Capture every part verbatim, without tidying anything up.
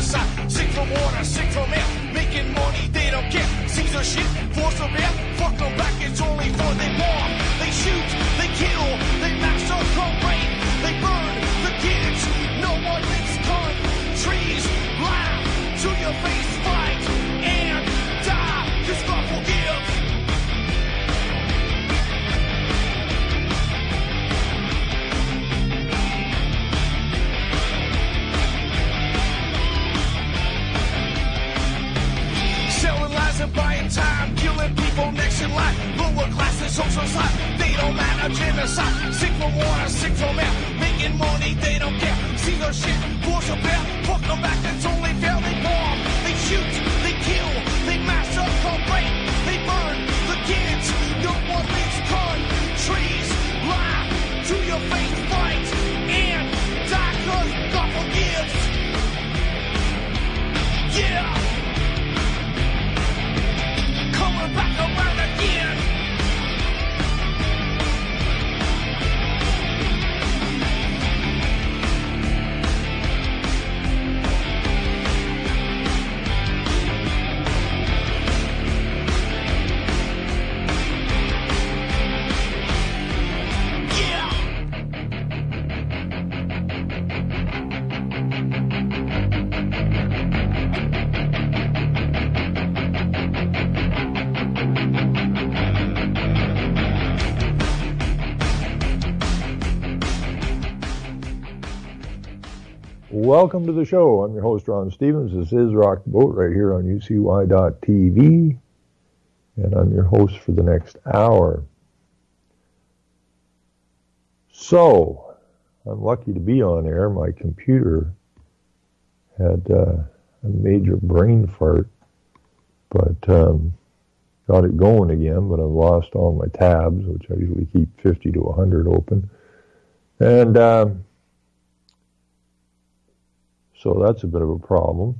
genocide. Sick from water, sick from air. Making money, they don't care. Caesar shit, force of air. Fuck them back, it's only for they bomb. They shoot, they kill, they massacre, rape. They burn the kids. No one makes fun. Trees, laugh to your face, fight and die. Cause God will give. Selling lies and buying time, killing people next in line. Lower classes, social side, they don't matter, genocide. Sick from water, sick from air, making money, they don't care. See their shit, force a bear, fuck them back, that's only fair. They bomb, they shoot, they kill, they massacre, rape, they burn the kids. No one makes countries lie to your face, fight and die, cause God forgives. Yeah. Coming back around again. Welcome to the show. I'm your host, Ron Stevens. This is Rock the Boat right here on U C Y dot T V. And I'm your host for the next hour. So, I'm lucky to be on air. My computer had uh, a major brain fart, but um, got it going again, but I've lost all my tabs, which I usually keep fifty to one hundred open. And um, so that's a bit of a problem.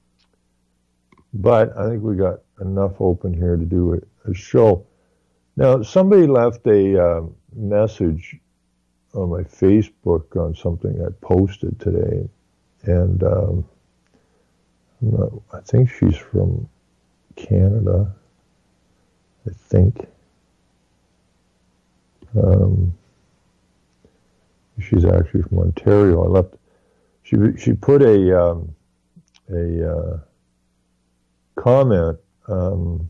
But I think we got enough open here to do a, a show. Now, somebody left a uh, message on my Facebook on something I posted today. And um, I'm not, I think she's from Canada, I think. Um, she's actually from Ontario. I left. She she put a um, a uh, comment um,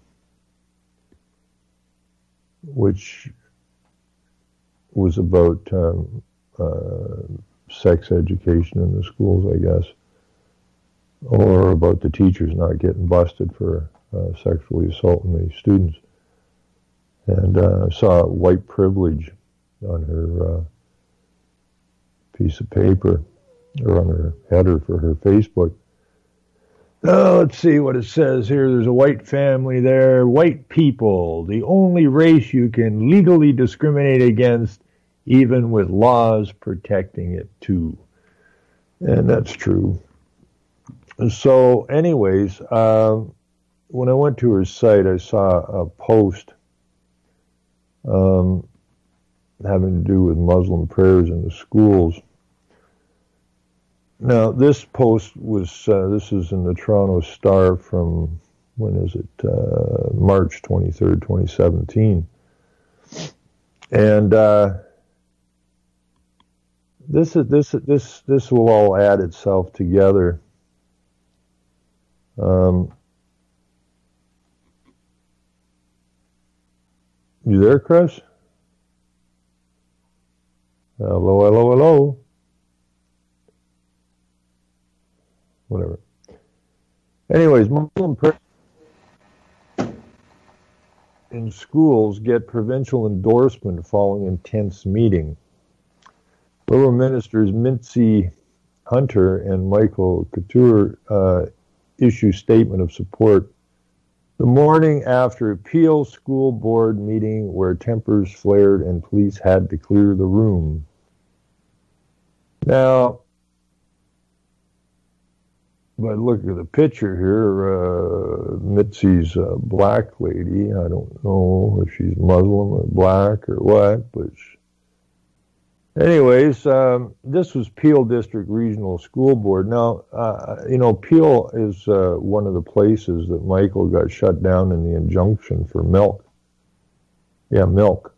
which was about um, uh, sex education in the schools, I guess, or about the teachers not getting busted for uh, sexually assaulting the students. And uh, I saw white privilege on her uh, piece of paper, or on her header for her Facebook. Oh, let's see what it says here. There's a white family there. White people, the only race you can legally discriminate against, even with laws protecting it too. And that's true. So anyways, uh, when I went to her site, I saw a post um, having to do with Muslim prayers in the schools. Now, this post was, uh, this is in the Toronto Star from, when is it, uh, March twenty-third, twenty seventeen. And uh, this is this this this will all add itself together. Um, you there, Chris? Hello, hello, hello. Whatever. Anyways, Muslim prayers in schools get provincial endorsement following intense meeting. Lower Ministers Mincy Hunter and Michael Couture uh, issue statement of support the morning after Peel School Board meeting where tempers flared and police had to clear the room. Now, but look at the picture here, uh, Mitzi's a black lady. I don't know if she's Muslim or black or what, but she, Anyways, um, this was Peel District Regional School Board. Now, uh, you know, Peel is uh, one of the places that Michael got shut down in the injunction for milk. Yeah, milk.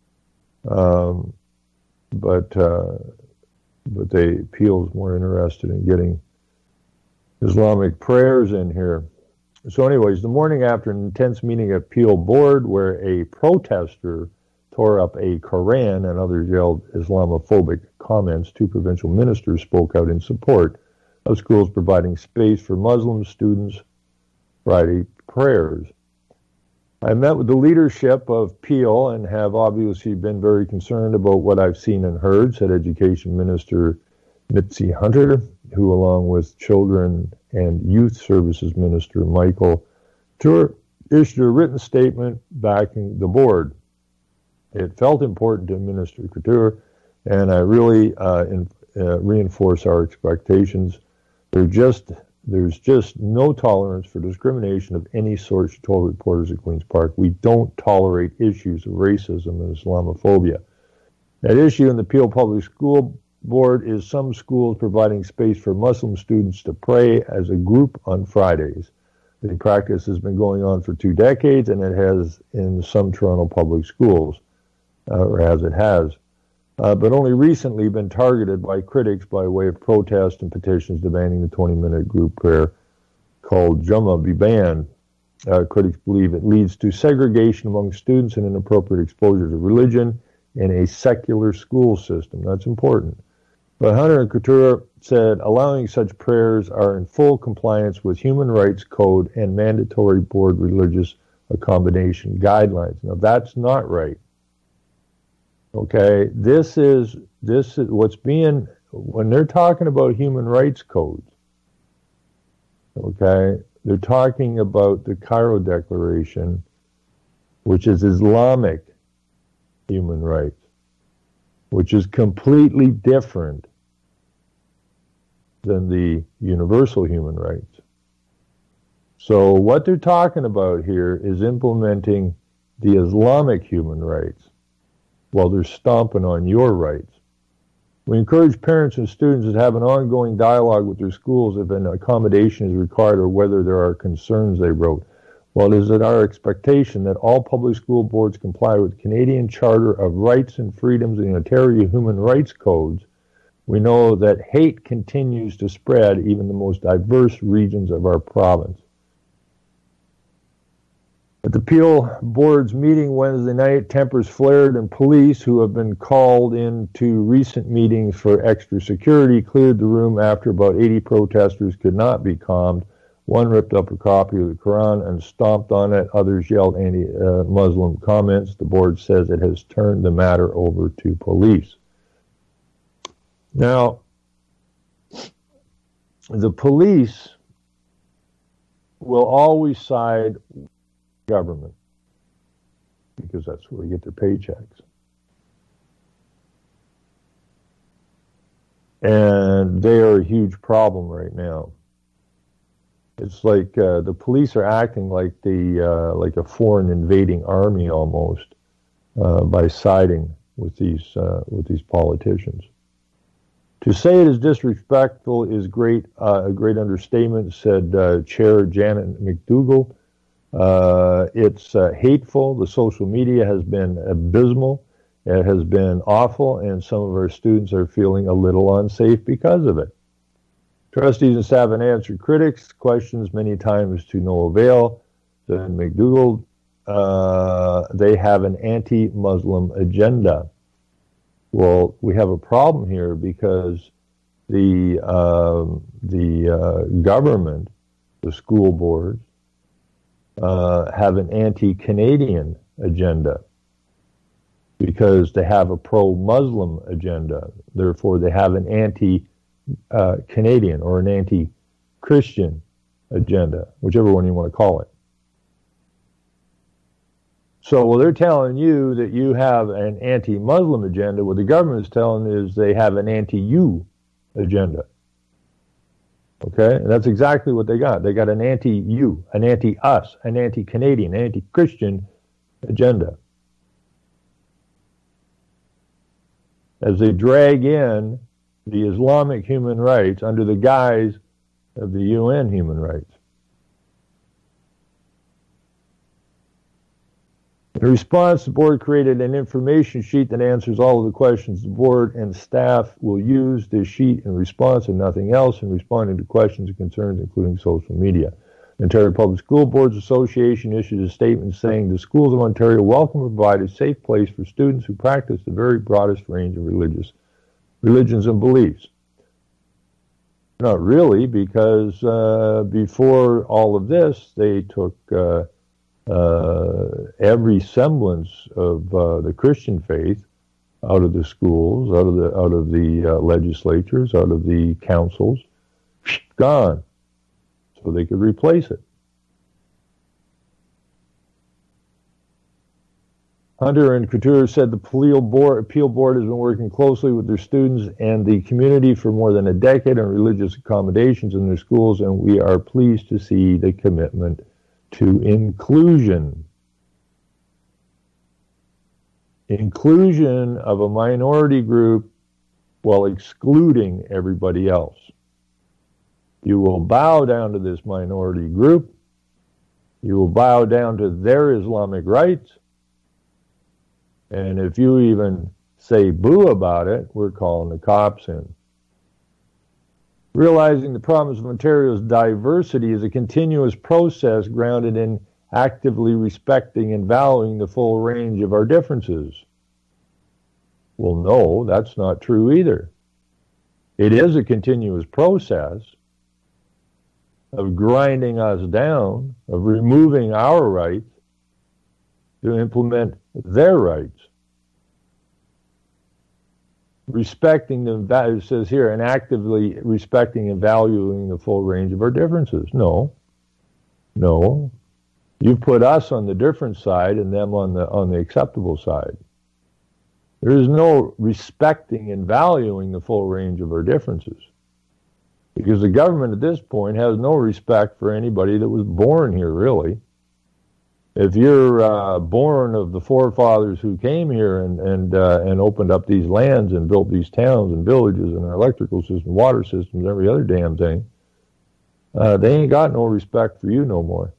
Um, but uh, but they Peel's more interested in getting Islamic prayers in here. So anyways, the morning after an intense meeting at Peel Board where a protester tore up a Quran and others yelled Islamophobic comments, two provincial ministers spoke out in support of schools providing space for Muslim students' Friday prayers. I met with the leadership of Peel and have obviously been very concerned about what I've seen and heard, said Education Minister Mitzi Hunter, who along with Children and Youth Services Minister Michael Tour issued a written statement backing the board. It felt important to Minister Couture, and I really uh, in, uh, reinforce our expectations. There just, there's just no tolerance for discrimination of any sort, she told reporters at Queen's Park. We don't tolerate issues of racism and Islamophobia. At issue in the Peel Public School Board is some schools providing space for Muslim students to pray as a group on Fridays. The practice has been going on for two decades, and it has in some Toronto public schools. Uh, or as it has, uh, but only recently been targeted by critics by way of protest and petitions demanding the twenty-minute group prayer called Jummah be banned. Uh, critics believe it leads to segregation among students and inappropriate exposure to religion in a secular school system. That's important. But Hunter and Couture said allowing such prayers are in full compliance with Human Rights Code and mandatory board religious accommodation guidelines. Now, that's not right. Okay, this is this is what's being when they're talking about human rights codes. Okay, they're talking about the Cairo Declaration, which is Islamic human rights, which is completely different than the universal human rights. So what they're talking about here is implementing the Islamic human rights while they're stomping on your rights. We encourage parents and students to have an ongoing dialogue with their schools if an accommodation is required or whether there are concerns, they wrote. While it is our expectation that all public school boards comply with Canadian Charter of Rights and Freedoms and the Ontario Human Rights Codes, we know that hate continues to spread even in the most diverse regions of our province. At the Peel Board's meeting Wednesday night, tempers flared and police, who have been called into recent meetings for extra security, cleared the room after about eighty protesters could not be calmed. One ripped up a copy of the Quran and stomped on it. Others yelled anti-Muslim comments. The board says it has turned the matter over to police. Now, the police will always side with government because that's where they get their paychecks. And they are a huge problem right now. It's like uh, the police are acting like the uh, like a foreign invading army almost uh, by siding with these uh, with these politicians. To say it is disrespectful is great uh, a great understatement, said uh, Chair Janet McDougall. Uh, it's uh, hateful. The social media has been abysmal. It has been awful, and some of our students are feeling a little unsafe because of it. Trustees and staff have answered critics' questions many times to no avail. Then McDougall, uh, they have an anti-Muslim agenda. Well, we have a problem here because the uh, the uh, government, the school boards, uh, have an anti-Canadian agenda because they have a pro-Muslim agenda. Therefore, they have an anti-Canadian uh, or an anti-Christian agenda, whichever one you want to call it. So, well, they're telling you that you have an anti-Muslim agenda. What the government is telling is they have an anti-you agenda. Okay? And that's exactly what they got. They got an anti-you, an anti-us, an anti-Canadian, anti-Christian agenda. as they drag in the Islamic human rights under the guise of the U N human rights. In response, the board created an information sheet that answers all of the questions the board and staff will use this sheet in response and nothing else in responding to questions and concerns, including social media. The Ontario Public School Boards Association issued a statement saying the schools of Ontario welcome and provide a safe place for students who practice the very broadest range of religious religions and beliefs. Not really, because uh, before all of this, they took uh, uh, every semblance of uh, the Christian faith out of the schools, out of the out of the uh, legislatures, out of the councils, gone, so they could replace it. Hunter and Couture said the appeal board, appeal board has been working closely with their students and the community for more than a decade on religious accommodations in their schools, and we are pleased to see the commitment to inclusion. Inclusion of a minority group while excluding everybody else. You will bow down to this minority group. You will bow down to their Islamic rights. And if you even say boo about it, we're calling the cops in. Realizing the promise of Ontario's diversity is a continuous process grounded in actively respecting and valuing the full range of our differences. Well, no, that's not true either. It is a continuous process of grinding us down, of removing our rights to implement their rights. Respecting the value, it says here, and actively respecting and valuing the full range of our differences. No. No. You've put us on the different side and them on the on the acceptable side. There is no respecting and valuing the full range of our differences. Because the government at this point has no respect for anybody that was born here, really. If you're uh, born of the forefathers who came here and and uh, and opened up these lands and built these towns and villages and our electrical system, water systems, every other damn thing, uh, they ain't got no respect for you no more.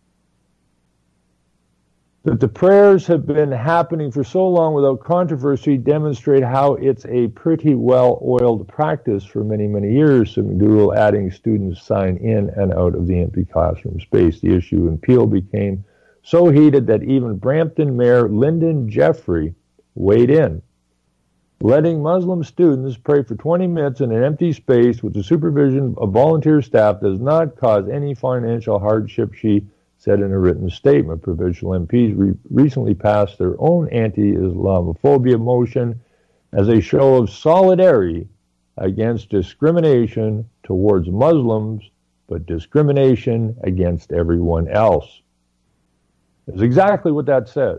That the prayers have been happening for so long without controversy demonstrate how it's a pretty well-oiled practice for many, many years. So McDougall adding students sign in and out of the empty classroom space. The issue in Peel became so heated that even Brampton Mayor Lyndon Jeffrey weighed in. Letting Muslim students pray for twenty minutes in an empty space with the supervision of volunteer staff does not cause any financial hardship, she said in a written statement. Provincial M Ps re- recently passed their own anti-Islamophobia motion as a show of solidarity against discrimination towards Muslims, but discrimination against everyone else. Is exactly what that says.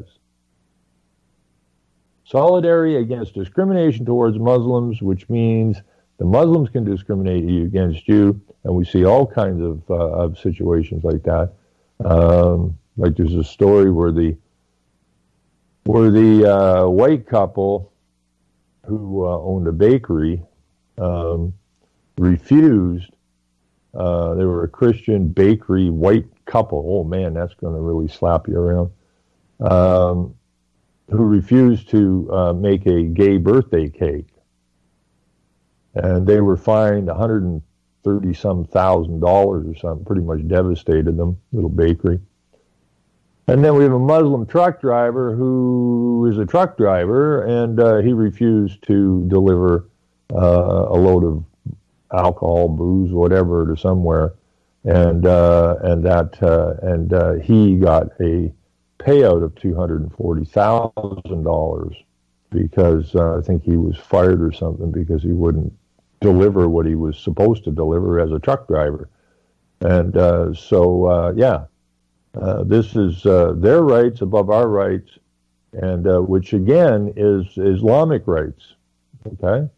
Solidarity against discrimination towards Muslims, which means the Muslims can discriminate against you, and we see all kinds of, uh, of situations like that. Um, like there's a story where the where the uh, white couple who uh, owned a bakery um, refused. Uh, they were a Christian bakery white couple. Oh man, that's going to really slap you around. Um, who refused to uh, make a gay birthday cake, and they were fined one hundred thirty some thousand dollars or something. Pretty much devastated them. Little bakery. And then we have a Muslim truck driver who is a truck driver, and uh, he refused to deliver uh, a load of alcohol, booze, whatever, to somewhere, and uh, and that uh, and uh, he got a payout of two hundred forty thousand dollars because uh, I think he was fired or something because he wouldn't deliver what he was supposed to deliver as a truck driver. And uh, so, uh, yeah, uh, this is uh, their rights above our rights, and uh, which again is Islamic rights, okay?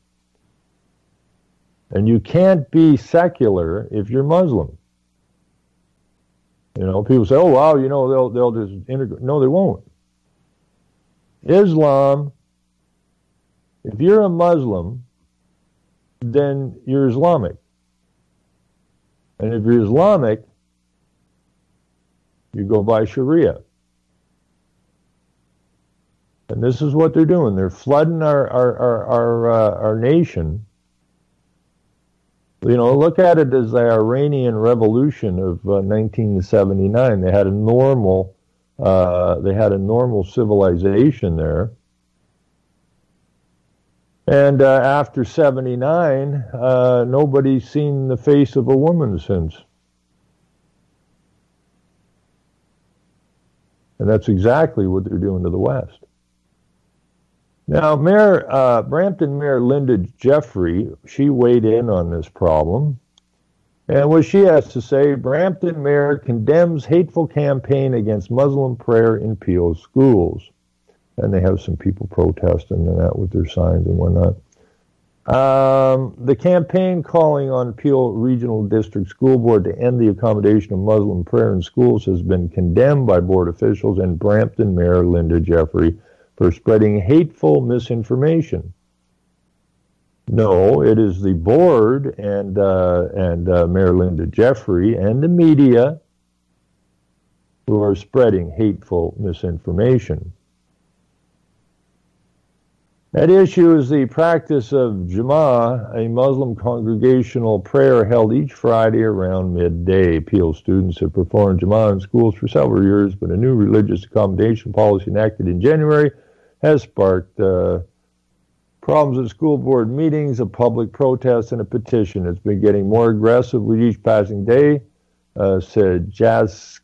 And you can't be secular if you're Muslim. You know, people say, "Oh, wow, you know, they'll they'll just integrate." No, they won't. Islam If you're a Muslim, then you're Islamic. And if you're Islamic, you go by Sharia. And this is what they're doing. They're flooding our our our our, uh, our nation. You know, look at it as the Iranian Revolution of uh, nineteen seventy-nine. They had a normal, uh, they had a normal civilization there. And uh, after seventy-nine, uh, nobody's seen the face of a woman since. And that's exactly what they're doing to the West. Now, Mayor, uh, Brampton Mayor Linda Jeffrey, she weighed in on this problem. And what she has to say, Brampton Mayor condemns hateful campaign against Muslim prayer in Peel schools. And they have some people protesting and that with their signs and whatnot. Um, the campaign calling on Peel Regional District School Board to end the accommodation of Muslim prayer in schools has been condemned by board officials and Brampton Mayor Linda Jeffrey for spreading hateful misinformation. No, it is the board and uh, and uh, Mayor Linda Jeffrey and the media who are spreading hateful misinformation. At issue is the practice of Jama'ah, a Muslim congregational prayer held each Friday around midday. Peel students have performed Jama'ah in schools for several years, but a new religious accommodation policy enacted in January has sparked uh, problems at school board meetings, a public protest, and a petition. It's been getting more aggressive with each passing day, uh, said Jaskaran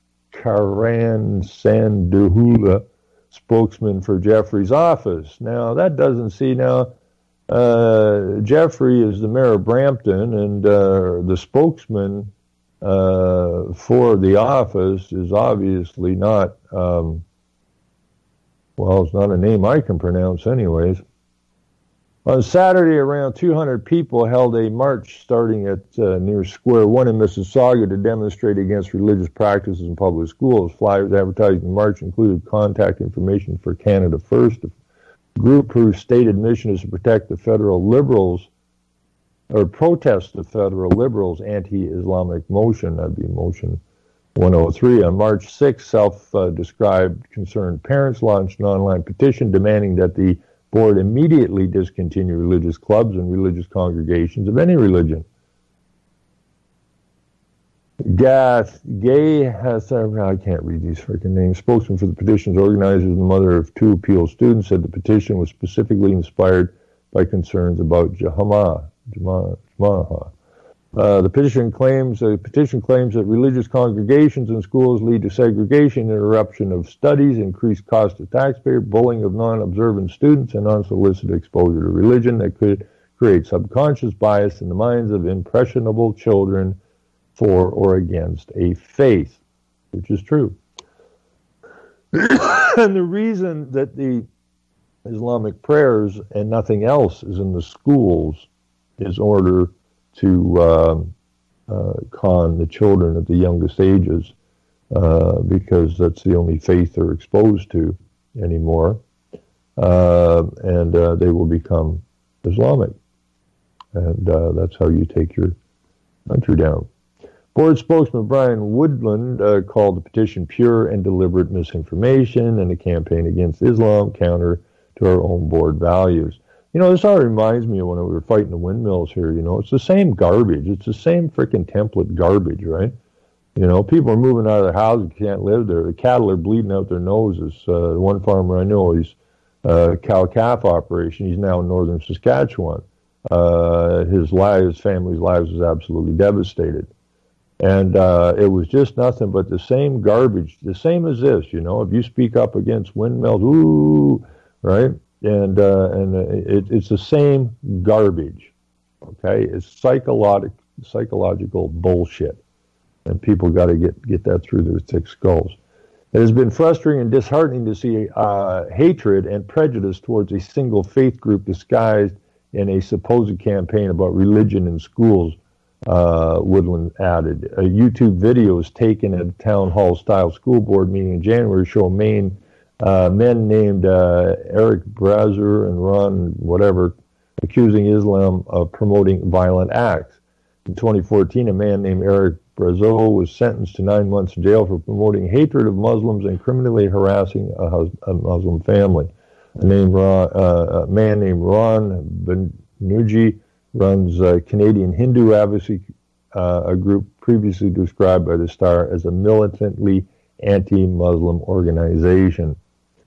Sanduhula, spokesman for Jeffrey's office. Now, that doesn't see now, uh, Jeffrey is the mayor of Brampton, and uh, the spokesman uh, for the office is obviously not, um, well, it's not a name I can pronounce anyways. On Saturday, around two hundred people held a march starting at uh, near Square One in Mississauga to demonstrate against religious practices in public schools. Flyers advertising the march included contact information for Canada First, a group whose stated mission is to protect the federal liberals, or protest the federal liberals' anti-Islamic motion. That'd be motion one oh three. On March sixth, self-described concerned parents launched an online petition demanding that the board immediately discontinue religious clubs and religious congregations of any religion. Gath, Gay has, I can't read these freaking names, spokesman for the petition's organizers and the mother of two Peel students, said the petition was specifically inspired by concerns about Jama'ah. Jama'ah. Uh, the petition claims the petition claims that religious congregations and schools lead to segregation, interruption of studies, increased cost to taxpayer, bullying of non-observant students, and unsolicited exposure to religion that could create subconscious bias in the minds of impressionable children for or against a faith, which is true. And the reason that the Islamic prayers and nothing else is in the schools is in order to uh, uh, con the children at the youngest ages, uh, because that's the only faith they're exposed to anymore, uh, and uh, they will become Islamic. And uh, that's how you take your country down. Board spokesman Brian Woodland uh, called the petition pure and deliberate misinformation and a campaign against Islam, counter to our own board values. You know, this all reminds me of when we were fighting the windmills here, you know. It's the same garbage. It's the same freaking template garbage, right? You know, people are moving out of their houses, can't live there. The cattle are bleeding out their noses. Uh, one farmer I know, he's uh, cow-calf operation. He's now in northern Saskatchewan. Uh, his lives, his family's lives was absolutely devastated. And uh, it was just nothing but the same garbage, the same as this, you know. If you speak up against windmills, ooh, right? And uh, and it, it's the same garbage, okay? It's psychologic, psychological bullshit, and people got to get, get that through their thick skulls. It has been frustrating and disheartening to see uh, hatred and prejudice towards a single faith group disguised in a supposed campaign about religion in schools, uh, Woodland added. A YouTube videos taken at a town hall-style school board meeting in January show Maine Uh, men named uh, Eric Brazer and Ron whatever accusing Islam of promoting violent acts. In twenty fourteen, a man named Eric Brazeau was sentenced to nine months in jail for promoting hatred of Muslims and criminally harassing a, hus- a Muslim family. A, name Ron, uh, a man named Ron Banerjee runs uh, Canadian Hindu Advocacy, uh, a group previously described by the Star as a militantly anti-Muslim organization.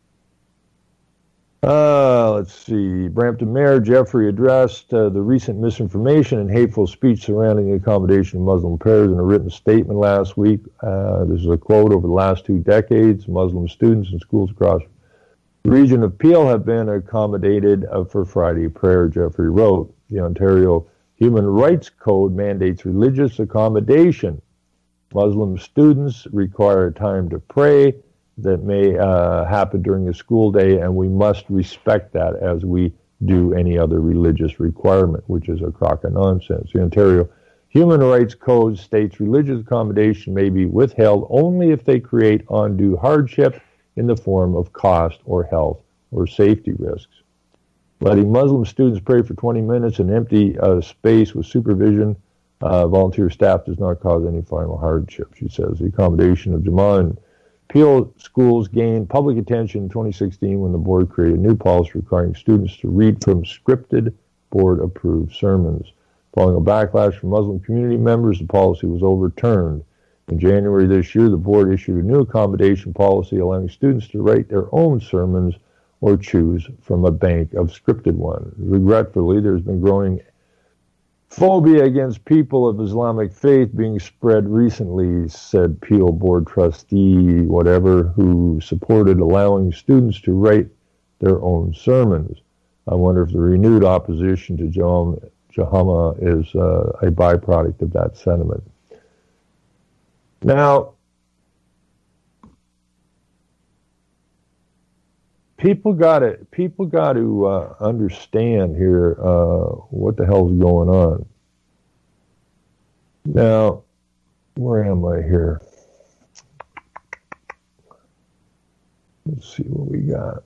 Uh, let's see. Brampton Mayor Jeffrey addressed uh, the recent misinformation and hateful speech surrounding the accommodation of Muslim prayers in a written statement last week. Uh, this is a quote: "Over the last two decades, Muslim students in schools across the region of Peel have been accommodated uh, for Friday prayer," Jeffrey wrote. The Ontario Human Rights Code mandates religious accommodation. Muslim students require time to pray that may uh, happen during the school day, and we must respect that as we do any other religious requirement, which is a crock of nonsense. The Ontario Human Rights Code states religious accommodation may be withheld only if they create undue hardship in the form of cost or health or safety risks. Letting Muslim students pray for twenty minutes in empty uh, space with supervision uh, volunteer staff does not cause any final hardship, she says. The accommodation of Jama'ah and Peel schools gained public attention in twenty sixteen when the board created a new policy requiring students to read from scripted board-approved sermons. Following a backlash from Muslim community members, the policy was overturned. In January this year, the board issued a new accommodation policy allowing students to write their own sermons or choose from a bank of scripted ones. Regretfully, there's been growing phobia against people of Islamic faith being spread recently, said Peel board trustee, whatever, who supported allowing students to write their own sermons. I wonder if the renewed opposition to Jama'ah is uh, a byproduct of that sentiment. Now, people got to people got to uh, understand here uh, what the hell's going on. Now, where am I here? Let's see what we got.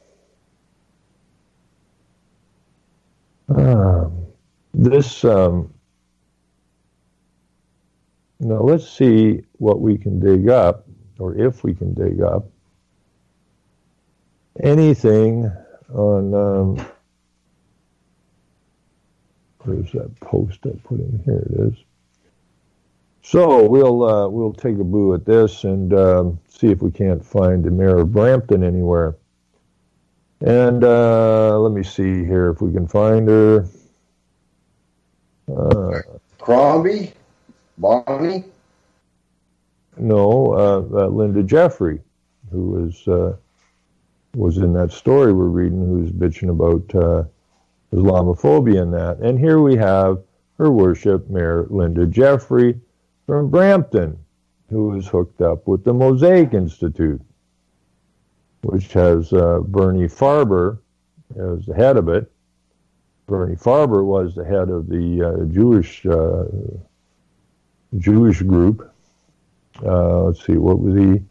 Um, this. Um, now let's see what we can dig up, or if we can dig up anything on, um, where's that post I put in? Here it is. So we'll uh, we'll take a boo at this and um, see if we can't find the mayor of Brampton anywhere. And uh, let me see here if we can find her. Uh, Crombie? Bonnie? No, uh, uh, Linda Jeffrey, who was... Uh, was in that story we're reading, who's bitching about uh, Islamophobia and that. And here we have Her Worship Mayor Linda Jeffrey from Brampton, who is hooked up with the Mosaic Institute, which has uh, Bernie Farber as the head of it. Bernie Farber was the head of the uh, Jewish uh, Jewish group. Uh, let's see, what was he?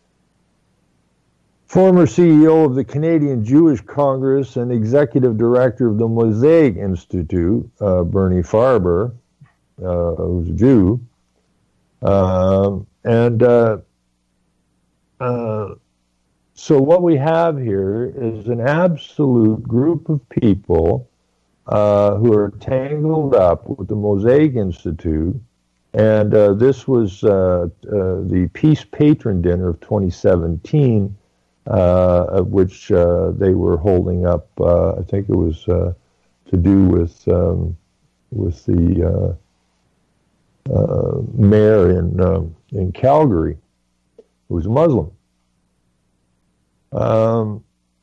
Former C E O of the Canadian Jewish Congress and executive director of the Mosaic Institute, uh, Bernie Farber, uh, who's a Jew. Um, and uh, uh, so what we have here is an absolute group of people uh, who are tangled up with the Mosaic Institute. And uh, this was uh, uh, the Peace Patron Dinner of twenty seventeen, Uh, of which uh, they were holding up. Uh, I think it was uh, to do with um, with the uh, uh, mayor in uh, in Calgary, who was a Muslim. Um,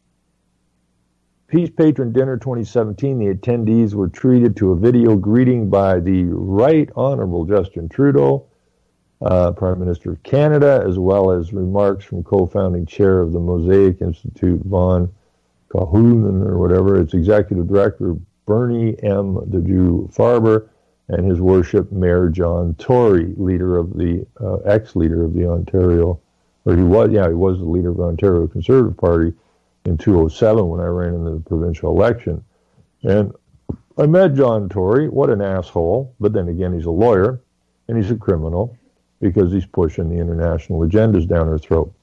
Peace Patron Dinner twenty seventeen. The attendees were treated to a video greeting by the Right Honorable Justin Trudeau, Uh, Prime Minister of Canada, as well as remarks from co-founding chair of the Mosaic Institute, Von Cahunen, or whatever, its executive director, Bernie M. the Jew Farber, and his worship, Mayor John Tory, leader of the, uh, ex-leader of the Ontario, or he was, yeah, he was the leader of the Ontario Conservative Party in two thousand seven when I ran in the provincial election. And I met John Tory. What an asshole. But then again, he's a lawyer, and he's a criminal because he's pushing the international agendas down our throat.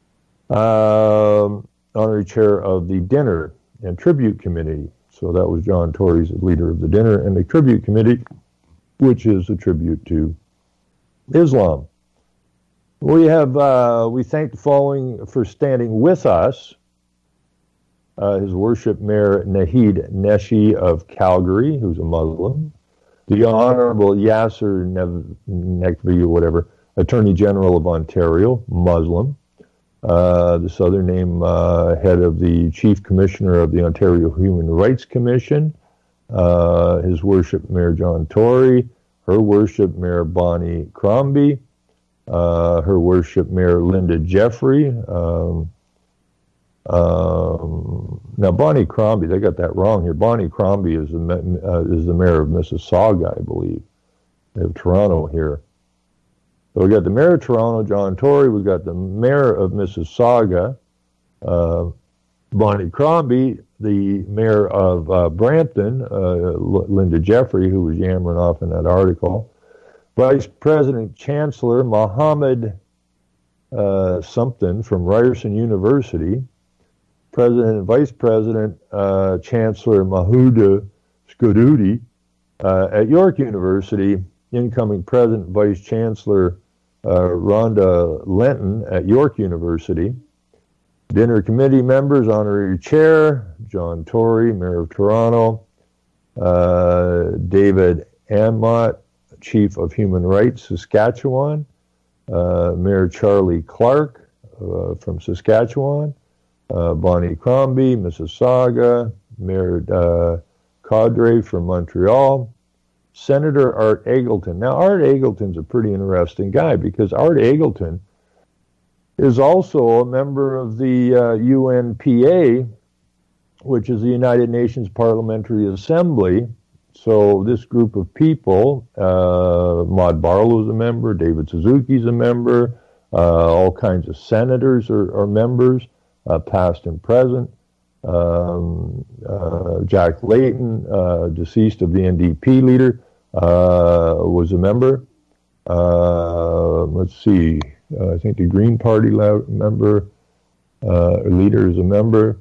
Um, honorary chair of the Dinner and Tribute Committee. So that was John Tory's leader of the Dinner and the Tribute Committee, which is a tribute to Islam. We have, uh, we thank the following for standing with us. Uh, His Worship Mayor Naheed Neshi of Calgary, who's a Muslim. The Honorable Yasser Naqvi, or whatever, Attorney General of Ontario, Muslim. Uh, this other name, uh, head of the Chief Commissioner of the Ontario Human Rights Commission. Uh, His Worship Mayor John Tory. Her Worship Mayor Bonnie Crombie. Uh, Her Worship Mayor Linda Jeffrey. Um, Um, now, Bonnie Crombie, they got that wrong here. Bonnie Crombie is the, uh, is the mayor of Mississauga, I believe. They have Toronto here. So we got the mayor of Toronto, John Tory. We've got the mayor of Mississauga, uh, Bonnie Crombie, the mayor of uh, Brampton, uh, Linda Jeffrey, who was yammering off in that article. Vice President Chancellor Mohammed uh, something from Ryerson University. President and Vice President uh, Chancellor Mahuda Skududi uh, at York University, incoming President Vice Chancellor uh, Rhonda Lenton at York University, Dinner Committee members, Honorary Chair John Tory, Mayor of Toronto, uh, David Anmott, Chief of Human Rights, Saskatchewan, uh, Mayor Charlie Clark uh, from Saskatchewan, Uh, Bonnie Crombie, Mississauga, Mayor uh, Cadre from Montreal, Senator Art Eggleton. Now, Art Eggleton's a pretty interesting guy because Art Eggleton is also a member of the uh, U N P A, which is the United Nations Parliamentary Assembly. So this group of people, uh, Maud Barlow's a member, David Suzuki's a member, uh, all kinds of senators are, are members. Uh, past and present. Um, uh, Jack Layton, uh, deceased of the N D P leader, uh, was a member. Uh, let's see, uh, I think the Green Party la- member, uh, leader is a member.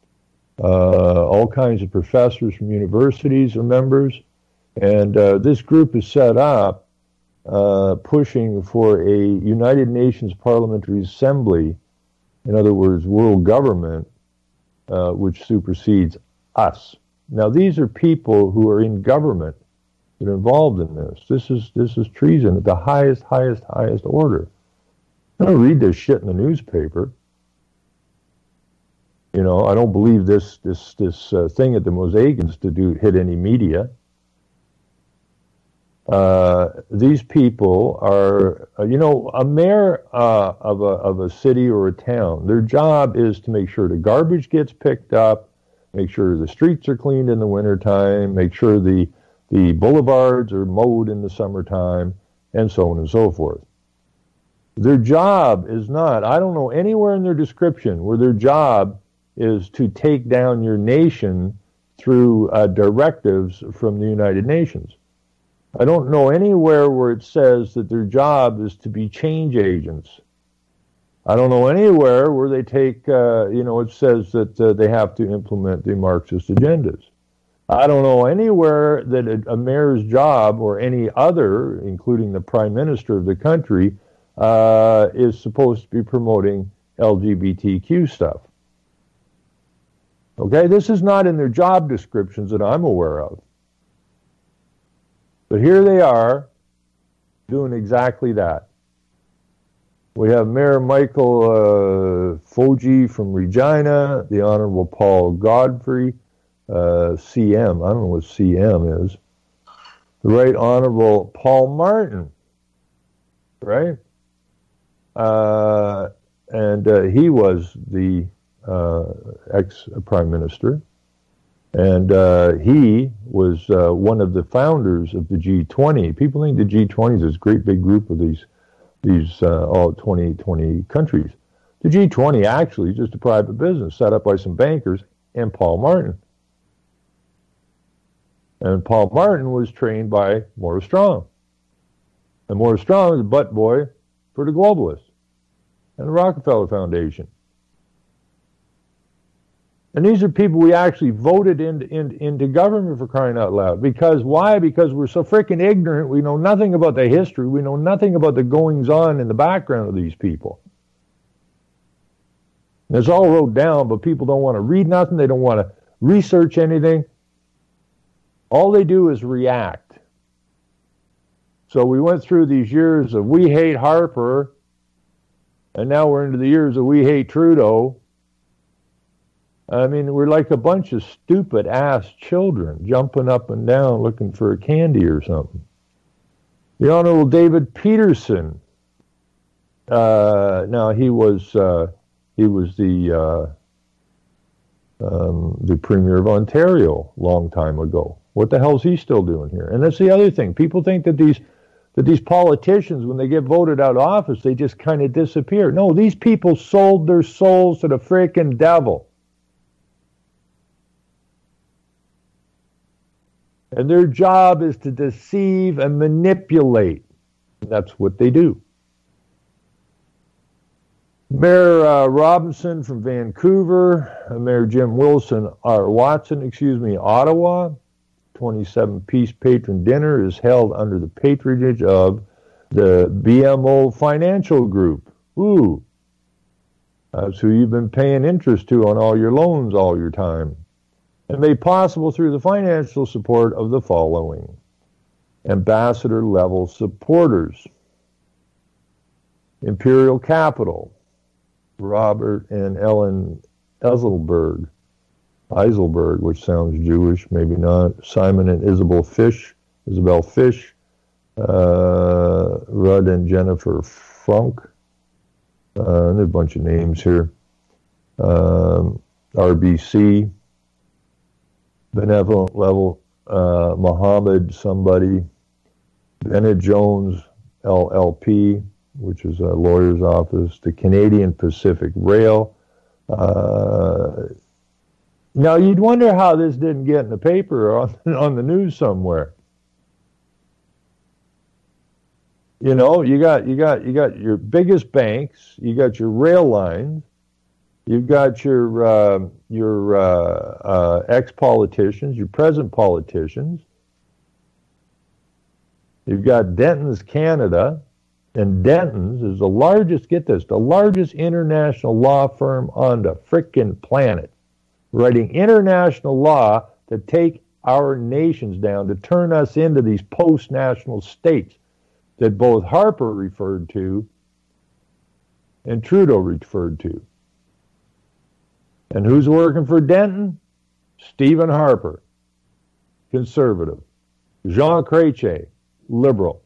Uh, all kinds of professors from universities are members. And uh, this group is set up uh, pushing for a United Nations Parliamentary Assembly, in other words, world government, uh, which supersedes us. Now, these are people who are in government that are involved in this. This is this is treason at the highest, highest, highest order. I don't read this shit in the newspaper. You know, I don't believe this this this uh, thing at the Mosaic Institute hit any media. Uh, these people are, uh, you know, a mayor uh, of a of a city or a town. Their job is to make sure the garbage gets picked up, make sure the streets are cleaned in the wintertime, make sure the the boulevards are mowed in the summertime, and so on and so forth. Their job is not. I don't know anywhere in their description where their job is to take down your nation through uh, directives from the United Nations. I don't know anywhere where it says that their job is to be change agents. I don't know anywhere where they take, uh, you know, it says that uh, they have to implement the Marxist agendas. I don't know anywhere that a, a mayor's job or any other, including the prime minister of the country, uh, is supposed to be promoting L G B T Q stuff. Okay, this is not in their job descriptions that I'm aware of. But here they are doing exactly that. We have Mayor Michael uh, Foji from Regina, the Honorable Paul Godfrey, uh, C M. I don't know what C M is. The Right Honorable Paul Martin, right? Uh, and uh, he was the uh, ex-prime minister. And uh, he was uh, one of the founders of the G twenty. People think the G twenty is this great big group of these, these uh, all twenty, twenty countries. The G twenty actually is just a private business set up by some bankers and Paul Martin. And Paul Martin was trained by Morris Strong. And Morris Strong is a butt boy for the globalists and the Rockefeller Foundation. And these are people we actually voted into, into, into government, for crying out loud. Because why? Because we're so freaking ignorant. We know nothing about the history. We know nothing about the goings-on in the background of these people. And it's all wrote down, but people don't want to read nothing. They don't want to research anything. All they do is react. So we went through these years of we hate Harper, and now we're into the years of we hate Trudeau. I mean, we're like a bunch of stupid-ass children jumping up and down looking for a candy or something. The Honorable David Peterson. Uh, now, he was uh, he was the uh, um, the Premier of Ontario a long time ago. What the hell is he still doing here? And that's the other thing. People think that these that these politicians, when they get voted out of office, they just kind of disappear. No, these people sold their souls to the freaking devil. And their job is to deceive and manipulate. And that's what they do. Mayor uh, Robinson from Vancouver, uh, Mayor Jim Wilson, or Watson, excuse me, Ottawa, twenty-seven piece patron dinner is held under the patronage of the B M O Financial Group. Ooh, that's who you've been paying interest to on all your loans all your time. And made possible through the financial support of the following ambassador-level supporters. Imperial Capital, Robert and Ellen Eiselberg, Eiselberg, which sounds Jewish, maybe not. Simon and Isabel Fish, Isabel Fish, uh, Rudd and Jennifer Funk. Uh, there's a bunch of names here. Um, R B C. Benevolent Level, uh, Mohammed somebody, Bennett Jones, L L P, which is a lawyer's office, the Canadian Pacific Rail. Uh, now, you'd wonder how this didn't get in the paper or on, on the news somewhere. You know, you got you got you got your biggest banks, you got your rail lines, you've got your uh, your uh, uh, ex-politicians, your present politicians. You've got Denton's Canada, and Denton's is the largest, get this, the largest international law firm on the frickin' planet, writing international law to take our nations down, to turn us into these post-national states that both Harper referred to and Trudeau referred to. And who's working for Denton? Stephen Harper, conservative. Jean Chrétien, liberal.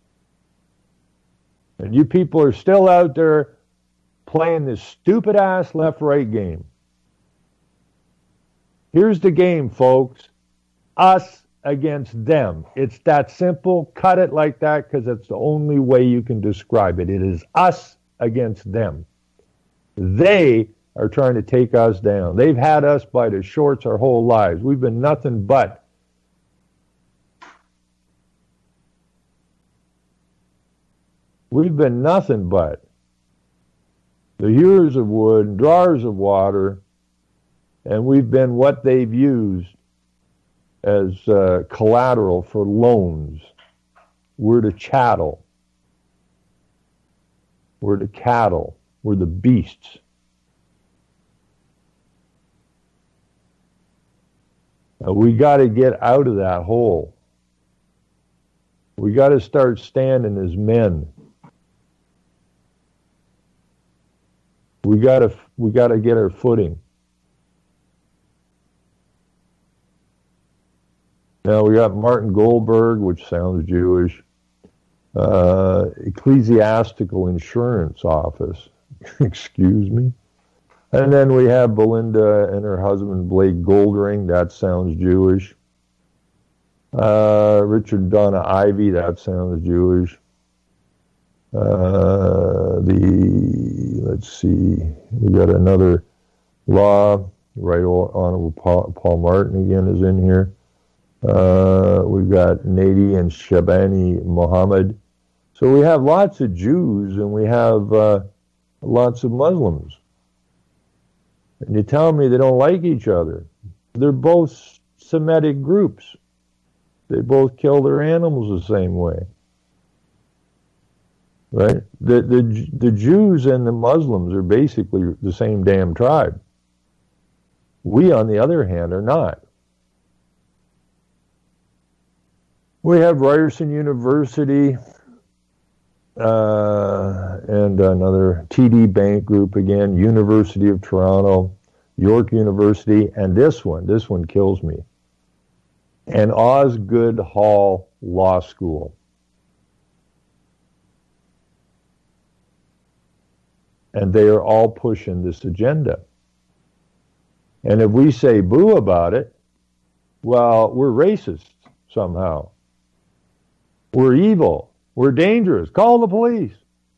And you people are still out there playing this stupid-ass left-right game. Here's the game, folks. Us against them. It's that simple. Cut it like that because it's the only way you can describe it. It is us against them. They are trying to take us down. They've had us by the shorts our whole lives. We've been nothing but we've been nothing but the hewers of wood and drawers of water, and we've been what they've used as uh, collateral for loans. We're the chattel. We're the cattle. We're the beasts. Uh, we got to get out of that hole. We got to start standing as men. We got to we got to get our footing. Now we got Martin Goldberg, which sounds Jewish. Uh, Ecclesiastical Insurance Office. Excuse me. And then we have Belinda and her husband, Blake Goldring. That sounds Jewish. Uh, Richard Donna Ivy. That sounds Jewish. Uh, the, let's see, we got another law. Right Honorable Paul, Paul Martin again is in here. Uh, we've got Nadi and Shabani Muhammad. So we have lots of Jews and we have uh, lots of Muslims. And you tell me they don't like each other. They're both Semitic groups. They both kill their animals the same way. Right? The, the, the Jews and the Muslims are basically the same damn tribe. We, on the other hand, are not. We have Ryerson University uh, and another T D Bank Group again, University of Toronto, York University, and this one, this one kills me, and Osgoode Hall Law School. And they are all pushing this agenda. And if we say boo about it, well, we're racist somehow. We're evil. We're dangerous. Call the police.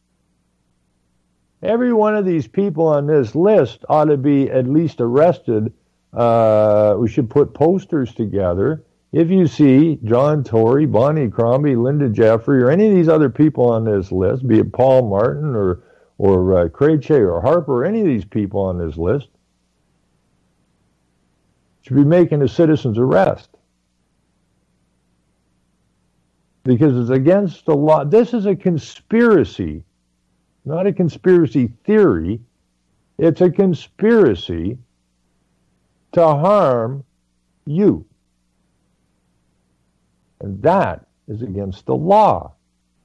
Every one of these people on this list ought to be at least arrested. Uh, we should put posters together. If you see John Tory, Bonnie Crombie, Linda Jeffrey, or any of these other people on this list, be it Paul Martin or or uh, Krejci or Harper, or any of these people on this list, should be making a citizen's arrest. Because it's against the law. This is a conspiracy, not a conspiracy theory. It's a conspiracy to harm you. And that is against the law.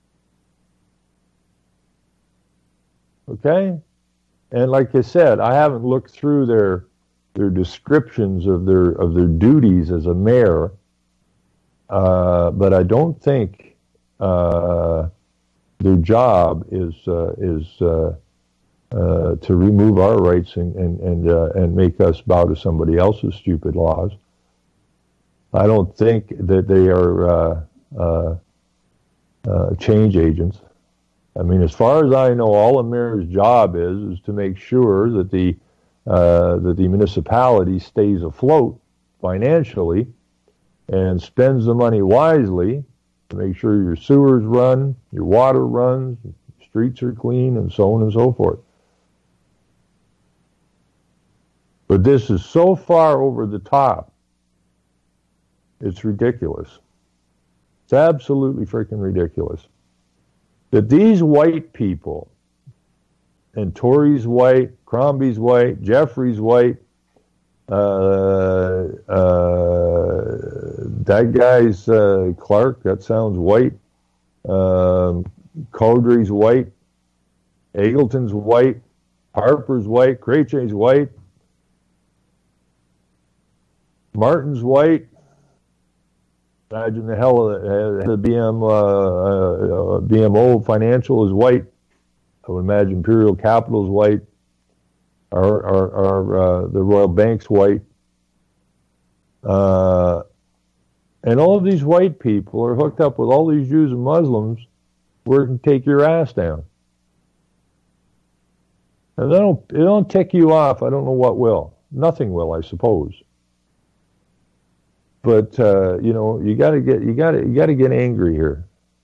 Okay? And like I said, I haven't looked through their their descriptions of their of their duties as a mayor, uh, but I don't think uh, their job is uh, is uh, uh, to remove our rights and and and, uh, and make us bow to somebody else's stupid laws. I don't think that they are uh, uh, uh, change agents. I mean, as far as I know, all a mayor's job is is to make sure that the uh, that the municipality stays afloat financially and spends the money wisely to make sure your sewers run, your water runs, streets are clean, and so on and so forth. But this is so far over the top, it's ridiculous. It's absolutely freaking ridiculous. That these white people, and Tory's white, Crombie's white, Jeffrey's white, uh, uh, that guy's uh, Clark, that sounds white, um, Caudry's white, Eagleton's white, Harper's white, Krejci's white, Martin's white. Imagine the hell of the B M, uh, uh, B M O Financial is white. I would imagine Imperial Capital is white. Our, our, our uh, the Royal Bank's white. Uh, and all of these white people are hooked up with all these Jews and Muslims where it can take your ass down. And they don't, they don't tick you off. I don't know what will. Nothing will, I suppose. But uh, you know, you got to get you got to you got to get angry here.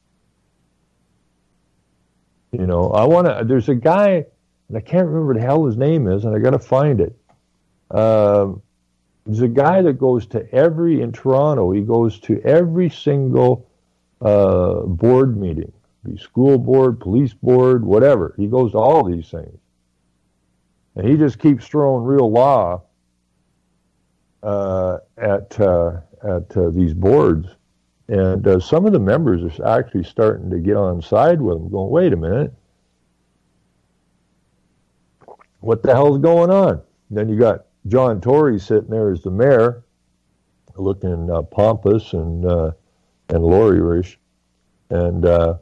You know, I want to. There's a guy, and I can't remember the hell his name is, and I got to find it. Um, there's a guy that goes to every in Toronto. He goes to every single uh, board meeting, be school board, police board, whatever. He goes to all these things, and he just keeps throwing real law Uh, at uh, at uh, these boards, and uh, some of the members are actually starting to get on side with him, going, "Wait a minute, what the hell's going on?" And then you got John Tory sitting there as the mayor, looking uh, pompous and uh, and lawyerish, and uh,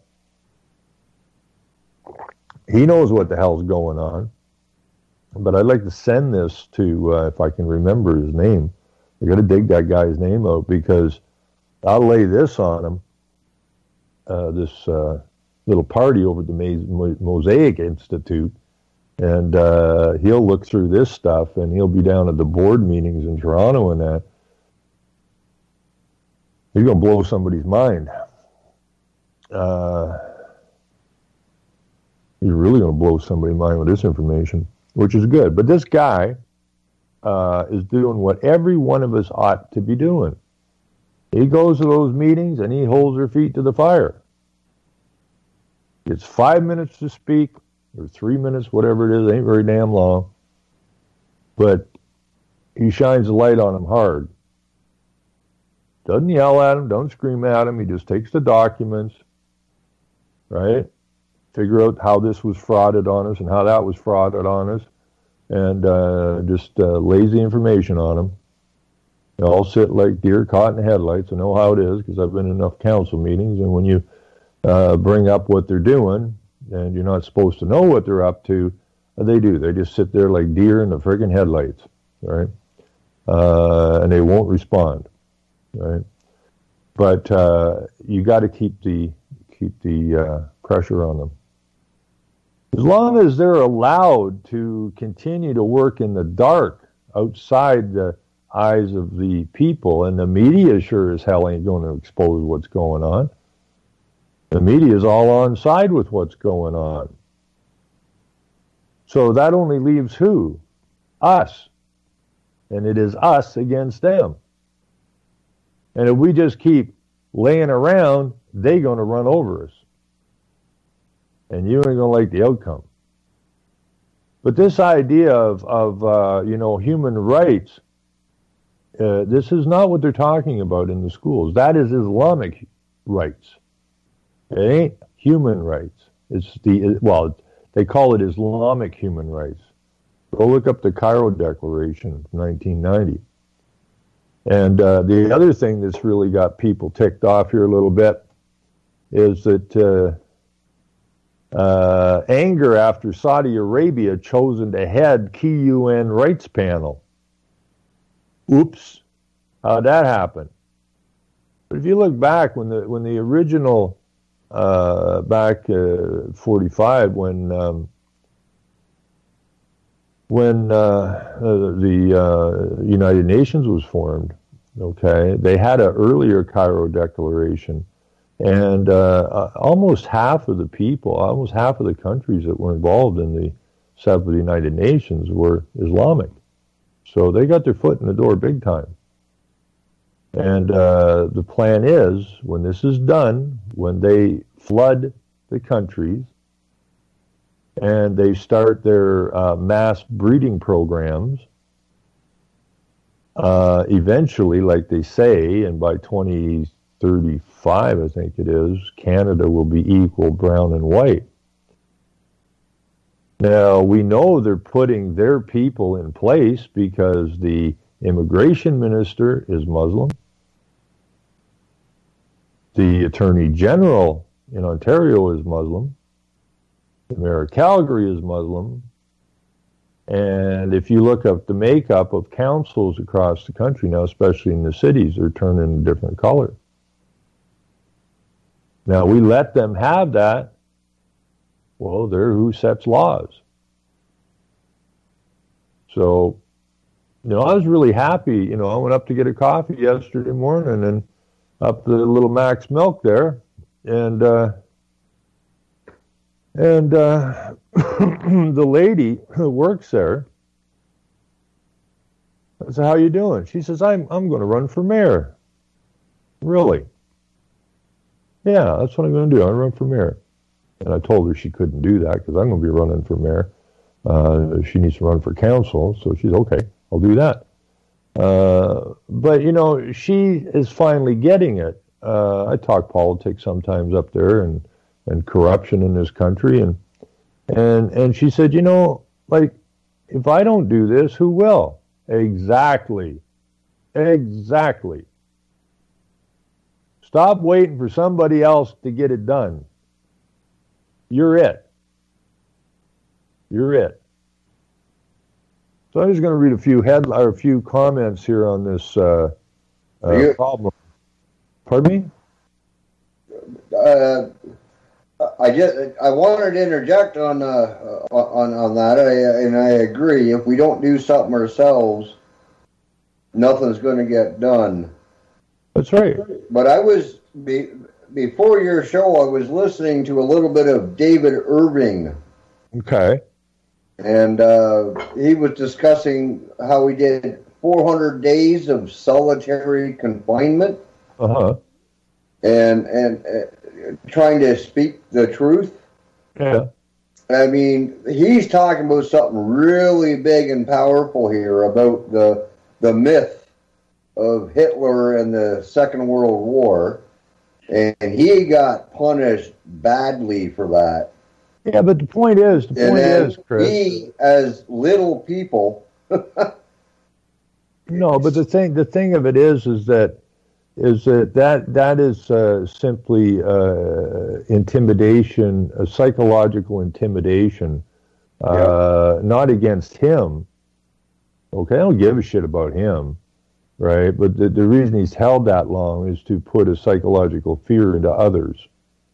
he knows what the hell's going on. But I'd like to send this to, uh, if I can remember his name. I got to dig that guy's name out, because I'll lay this on him. Uh, this uh, little party over at the Mosaic Institute, and uh, he'll look through this stuff, and he'll be down at the board meetings in Toronto and that. He's going to blow somebody's mind. Uh, he's really going to blow somebody's mind with this information, which is good. But this guy uh, is doing what every one of us ought to be doing. He goes to those meetings and he holds their feet to the fire. Gets five minutes to speak, or three minutes, whatever it is, ain't very damn long. But he shines the light on them hard. Doesn't yell at them, don't scream at them. He just takes the documents, right? Figure out how this was frauded on us and how that was frauded on us, and uh, just uh, lays the information on them. They all sit like deer caught in headlights. I know how it is because I've been in enough council meetings, and when you uh, bring up what they're doing, and you're not supposed to know what they're up to, they do. They just sit there like deer in the friggin' headlights, right? Uh, and they won't respond, right? But uh, you got to keep the keep the uh, pressure on them. As long as they're allowed to continue to work in the dark outside the eyes of the people, and the media sure as hell ain't going to expose what's going on. The media is all on side with what's going on. So that only leaves who? Us. And it is us against them. And if we just keep laying around, they're going to run over us. And you ain't going to like the outcome. But this idea of, of uh, you know, human rights, uh, this is not what they're talking about in the schools. That is Islamic rights. It ain't human rights. It's the, well, they call it Islamic human rights. Go look up the Cairo Declaration of nineteen ninety. And uh, the other thing that's really got people ticked off here a little bit is that uh, uh, anger after Saudi Arabia chosen to head key U N rights panel. Oops, how'd that happen? But if you look back when the when the original uh, back uh, forty-five when um, when uh, the uh, United Nations was formed, okay, they had an earlier Cairo Declaration, and uh, almost half of the people, almost half of the countries that were involved in the set of the United Nations were Islamic. So they got their foot in the door big time. And uh, the plan is, when this is done, when they flood the countries and they start their uh, mass breeding programs, uh, eventually, like they say, and by twenty thirty-five, I think it is, Canada will be equal brown and white. Now, we know they're putting their people in place because the immigration minister is Muslim. The Attorney General in Ontario is Muslim. The Mayor of Calgary is Muslim. And if you look up the makeup of councils across the country now, especially in the cities, they're turning a different color. Now, we let them have that. Well, they're who sets laws. So, you know, I was really happy. You know, I went up to get a coffee yesterday morning and up the little Max Milk there, and uh, and uh, the lady who works there, I said, "How you doing?" She says, "I'm I'm going to run for mayor." Really? Yeah, that's what I'm going to do. I'm going to run for mayor. And I told her she couldn't do that because I'm going to be running for mayor. Uh, she needs to run for council, so she's okay. I'll do that. Uh, but, you know, she is finally getting it. Uh, I talk politics sometimes up there and, and corruption in this country. And, and, and she said, you know, like, if I don't do this, who will? Exactly. Exactly. Stop waiting for somebody else to get it done. You're it. You're it. So I'm just going to read a few head or a few comments here on this uh, uh, you, problem. Pardon me? Uh, I just I wanted to interject on uh, on on that, I, and I agree. If we don't do something ourselves, nothing's going to get done. That's right. But I was, be, before your show, I was listening to a little bit of David Irving. Okay. And uh, he was discussing how he did four hundred days of solitary confinement. Uh-huh. And, and uh, trying to speak the truth. Yeah. I mean, he's talking about something really big and powerful here about the the myth of Hitler and the Second World War, and he got punished badly for that. Yeah, but the point is, the point is, Chris. We, as little people. No, but the thing, the thing of it is, is that, is that that that is uh, simply uh, intimidation, a psychological intimidation, uh, yeah. Not against him. Okay, I don't give a shit about him, right? But the, the reason he's held that long is to put a psychological fear into others.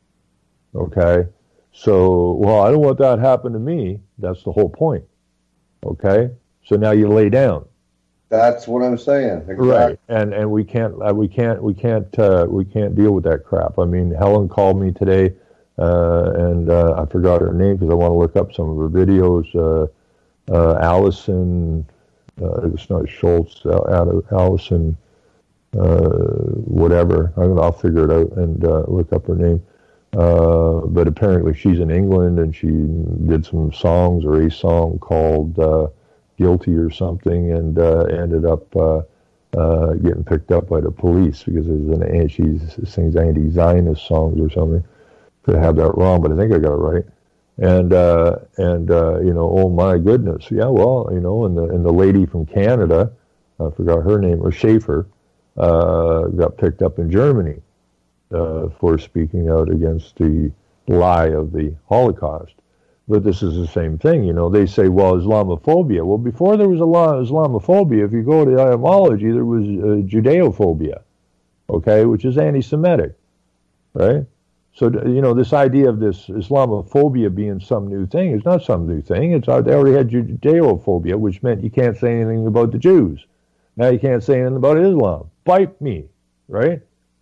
Okay, so, well, I don't want that to happen to me. That's the whole point. Okay, so now you lay down. That's what I'm saying. Exactly. Right, and and we can't uh, we can't we can't uh, we can't deal with that crap. I mean, Helen called me today, uh, and uh, I forgot her name because I want to look up some of her videos. Uh, uh, Allison, uh, it's not Schultz. Uh, Allison, uh, whatever. I'm, I'll figure it out and uh, look up her name. Uh, but apparently she's in England, and she did some songs or a song called. Uh, Guilty or something, and uh, ended up uh, uh, getting picked up by the police because there's an she sings anti-Zionist songs or something. Could have that wrong, but I think I got it right. And uh, and uh, you know, oh my goodness, yeah, well, you know, and the and the lady from Canada, I forgot her name, or Schaefer, uh, got picked up in Germany uh, for speaking out against the lie of the Holocaust. But this is the same thing, you know. They say, well, Islamophobia. Well, before there was a lot of Islamophobia, if you go to etymology, there was uh, Judeophobia, okay, which is anti-Semitic, right? So, you know, this idea of this Islamophobia being some new thing is not some new thing. It's they already had Judeophobia, which meant you can't say anything about the Jews. Now you can't say anything about Islam. Bite me, right?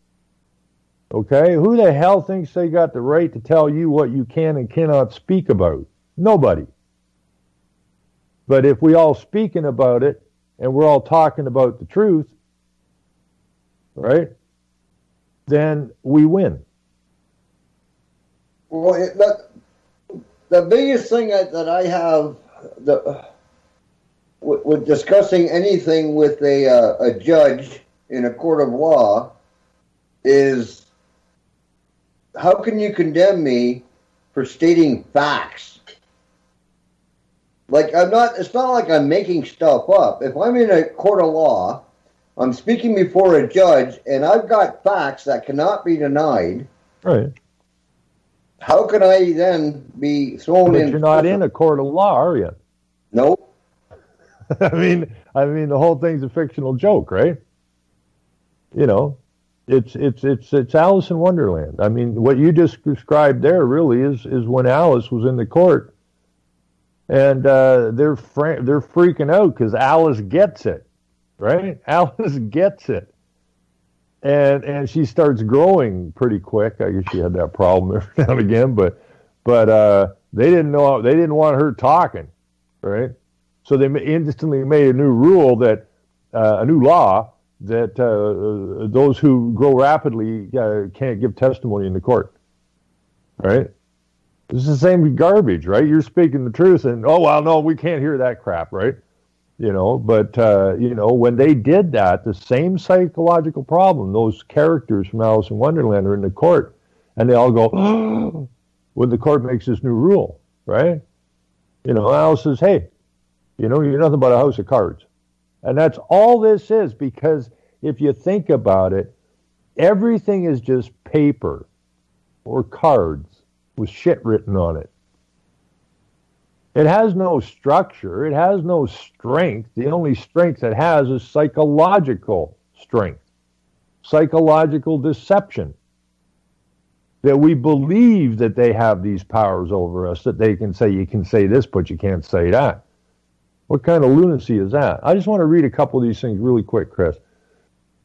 Okay, who the hell thinks they got the right to tell you what you can and cannot speak about? Nobody. But if we all speaking about it and we're all talking about the truth, right, then we win. Well, it, that, the biggest thing that, that I have the, with, with discussing anything with a, uh, a judge in a court of law is, how can you condemn me for stating facts? Like, I'm not, it's not like I'm making stuff up. If I'm in a court of law, I'm speaking before a judge, and I've got facts that cannot be denied. Right. How can I then be thrown but in? You're not in a court of law, are you? Nope. I mean, I mean, the whole thing's a fictional joke, right? You know. It's it's it's it's Alice in Wonderland. I mean, what you just described there really is is when Alice was in the court, and uh, they're fr- they're freaking out because Alice gets it, right? Alice gets it, and and she starts growing pretty quick. I guess she had that problem every now and again, but but uh, they didn't know they didn't want her talking, right? So they instantly made a new rule that uh, a new law. that uh, those who grow rapidly uh, can't give testimony in the court, right? This is the same garbage, right? You're speaking the truth, and, oh, well, no, we can't hear that crap, right? You know, but, uh, you know, when they did that, the same psychological problem, those characters from Alice in Wonderland are in the court, and they all go, oh, when the court makes this new rule, right? You know, Alice says, hey, you know, you're nothing but a house of cards. And that's all this is, because if you think about it, everything is just paper or cards with shit written on it. It has no structure. It has no strength. The only strength it has is psychological strength, psychological deception. That we believe that they have these powers over us, that they can say, you can say this, but you can't say that. What kind of lunacy is that? I just want to read a couple of these things really quick, Chris.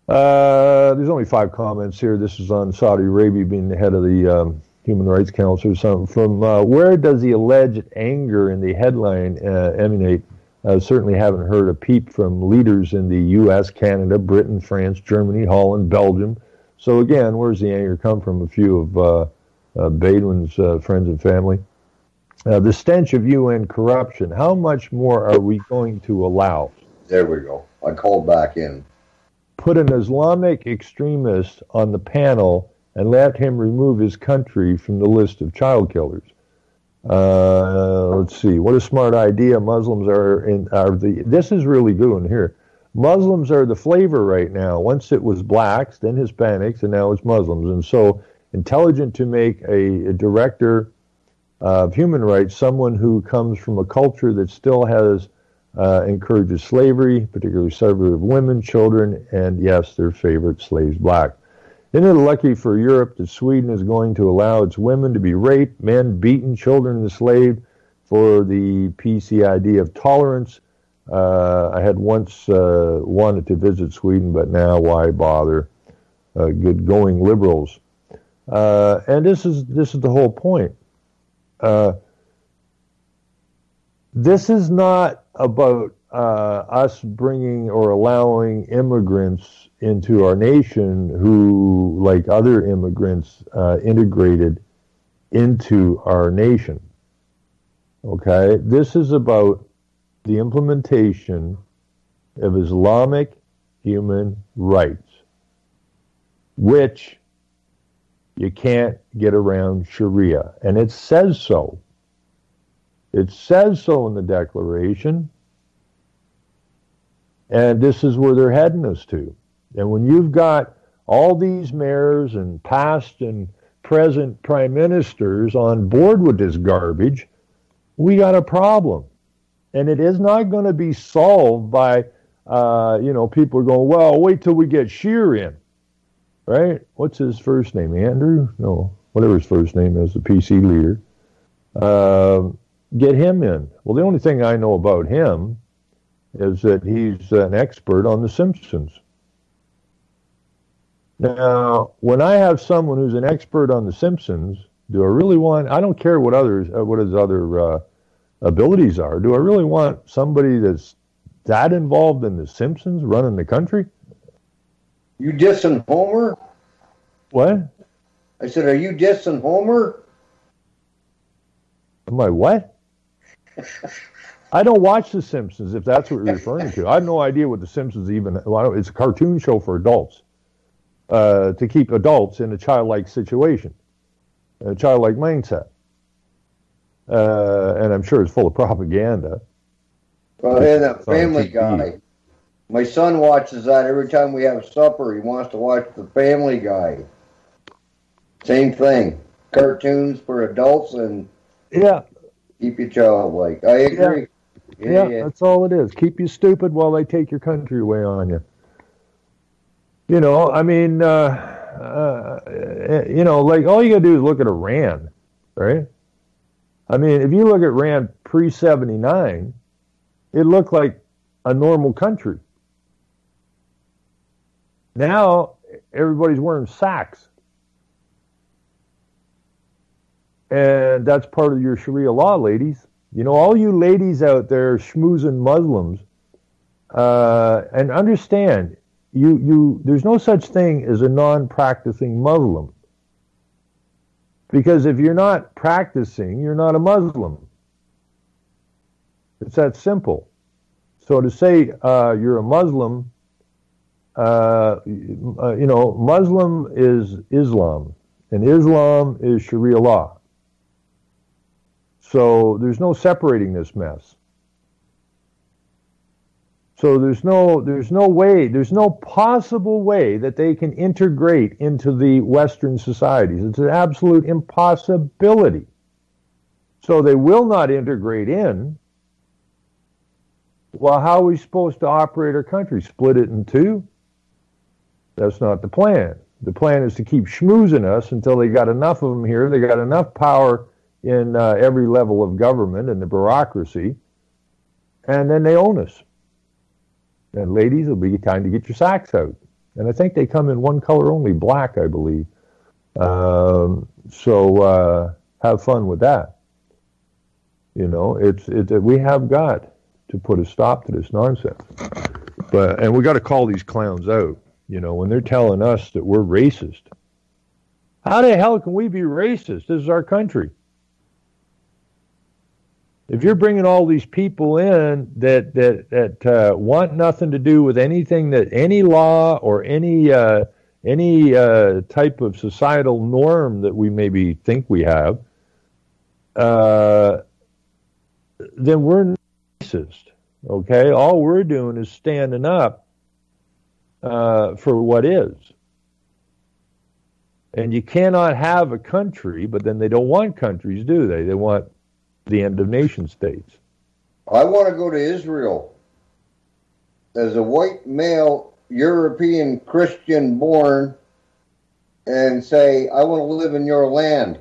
Uh, there's only five comments here. This is on Saudi Arabia being the head of the um, Human Rights Council. So from uh, where does the alleged anger in the headline uh, emanate? Uh, certainly haven't heard a peep from leaders in the U S, Canada, Britain, France, Germany, Holland, Belgium. So again, where's the anger come from? A few of uh, uh, Baudouin's uh, friends and family. Uh, the stench of U N corruption. How much more are we going to allow? There we go. I called back in. Put an Islamic extremist on the panel and let him remove his country from the list of child killers. Uh, let's see. What a smart idea. Muslims are in are the. This is really good one here. Muslims are the flavor right now. Once it was blacks, then Hispanics, and now it's Muslims. And so intelligent to make a, a director of human rights, someone who comes from a culture that still has uh, encourages slavery, particularly slavery of women, children, and yes, their favorite slaves, black. Isn't it lucky for Europe that Sweden is going to allow its women to be raped, men beaten, children enslaved for the P C idea of tolerance? Uh, I had once uh, wanted to visit Sweden, but now why bother? Uh, good going liberals. Uh, and this is this is the whole point. Uh, this is not about uh, us bringing or allowing immigrants into our nation who, like other immigrants, uh, integrated into our nation. Okay? This is about the implementation of Islamic human rights, which you can't get around Sharia. And it says so. It says so in the Declaration. And this is where they're heading us to. And when you've got all these mayors and past and present prime ministers on board with this garbage, we got a problem. And it is not going to be solved by, uh, you know, people are going, well, wait till we get Scheer in. Right? What's his first name? Andrew? No, whatever his first name is, the P C leader. Uh, get him in. Well, the only thing I know about him is that he's an expert on The Simpsons. Now, when I have someone who's an expert on The Simpsons, do I really want, I don't care what others, uh, what his other uh, abilities are, do I really want somebody that's that involved in The Simpsons running the country? You dissing Homer? What? I said, are you dissing Homer? Am I what? I don't watch The Simpsons, if that's what you're referring to. I have no idea what The Simpsons even, well, it's a cartoon show for adults, uh, to keep adults in a childlike situation, a childlike mindset. Uh, and I'm sure it's full of propaganda. Well, and that Family Guy. My son watches that every time we have supper. He wants to watch the Family Guy. Same thing. Cartoons for adults and yeah, keep you childlike. I agree. Yeah, yeah, yeah, that's all it is. Keep you stupid while they take your country away on you. You know, I mean, uh, uh, you know, like all you got to do is look at Iran, right? I mean, if you look at Iran pre seventy-nine, it looked like a normal country. Now, everybody's wearing sacks. And that's part of your Sharia law, ladies. You know, all you ladies out there schmoozing Muslims, uh, and understand, you, you, there's no such thing as a non-practicing Muslim. Because if you're not practicing, you're not a Muslim. It's that simple. So to say uh, you're a Muslim, uh, you know, Muslim is Islam, and Islam is Sharia law. So there's no separating this mess. So there's no, there's no way, there's no possible way that they can integrate into the Western societies. It's an absolute impossibility. So they will not integrate in. Well, how are we supposed to operate our country? Split it in two? That's not the plan. The plan is to keep schmoozing us until they got enough of them here. They got enough power in uh, every level of government and the bureaucracy, and then they own us. And ladies, it'll be time to get your sacks out. And I think they come in one color only, black, I believe. Um, so uh, have fun with that. You know, it's it, we have got to put a stop to this nonsense. But and we got to call these clowns out. You know, when they're telling us that we're racist. How the hell can we be racist? This is our country. If you're bringing all these people in that that that uh, want nothing to do with anything that any law or any uh, any uh, type of societal norm that we maybe think we have, uh, then we're racist. Okay, all we're doing is standing up uh, for what is. And you cannot have a country, but then they don't want countries, do they? They want the end of nation states. I want to go to Israel as a white male European Christian born and say, I want to live in your land.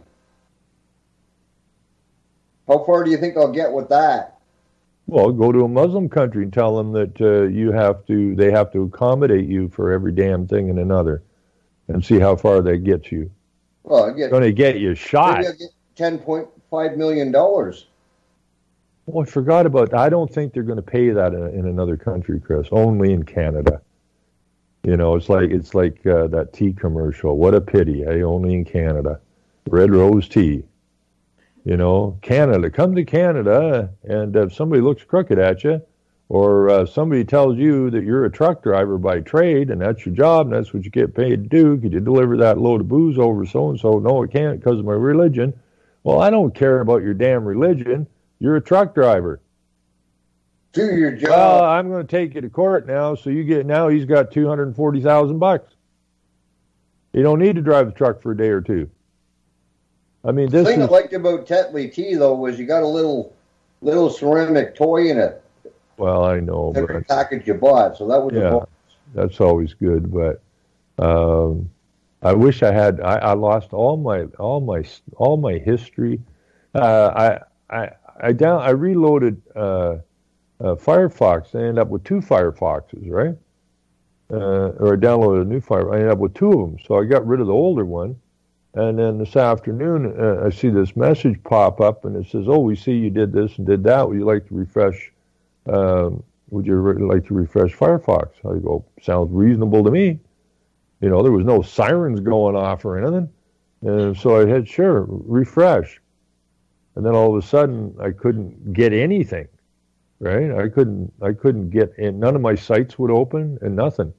How far do you think I'll get with that? Well, go to a Muslim country and tell them that uh, you have to, they have to accommodate you for every damn thing and another, and see how far that gets you. Well, I get, going to get you shot. Maybe I'll get ten point five million dollars. Well, I forgot about that. I don't think they're going to pay that in, in another country, Chris. Only in Canada. You know, it's like it's like uh, that tea commercial. What a pity, eh? Only in Canada. Red Rose tea. You know, Canada. Come to Canada, and if somebody looks crooked at you, or uh, somebody tells you that you're a truck driver by trade, and that's your job, and that's what you get paid to do, could you deliver that load of booze over so-and-so? No, I can't because of my religion. Well, I don't care about your damn religion. You're a truck driver. Do your job. Well, I'm going to take you to court now, so you get, now he's got two hundred forty thousand bucks. You don't need to drive the truck for a day or two. I mean, this The thing is... I liked about Tetley tea, though, was you got a little little ceramic toy in it. Well, I know, Every but... package you bought, so that was Yeah, a bonus. that's always good, but um, I wish I had, I, I lost all my, all my, all my history. Uh, I, I, I down, I reloaded uh, uh, Firefox. I ended up with two Firefoxes, right? Uh, or I downloaded a new Firefox. I ended up with two of them, so I got rid of the older one. And then this afternoon, uh, I see this message pop up, and it says, "Oh, we see you did this and did that. Would you like to refresh? Um, would you re- like to refresh Firefox?" I go, "Sounds reasonable to me." You know, there was no sirens going off or anything, and so I hit sure refresh. And then all of a sudden, I couldn't get anything, right? I couldn't, I couldn't get in. None of my sites would open and nothing.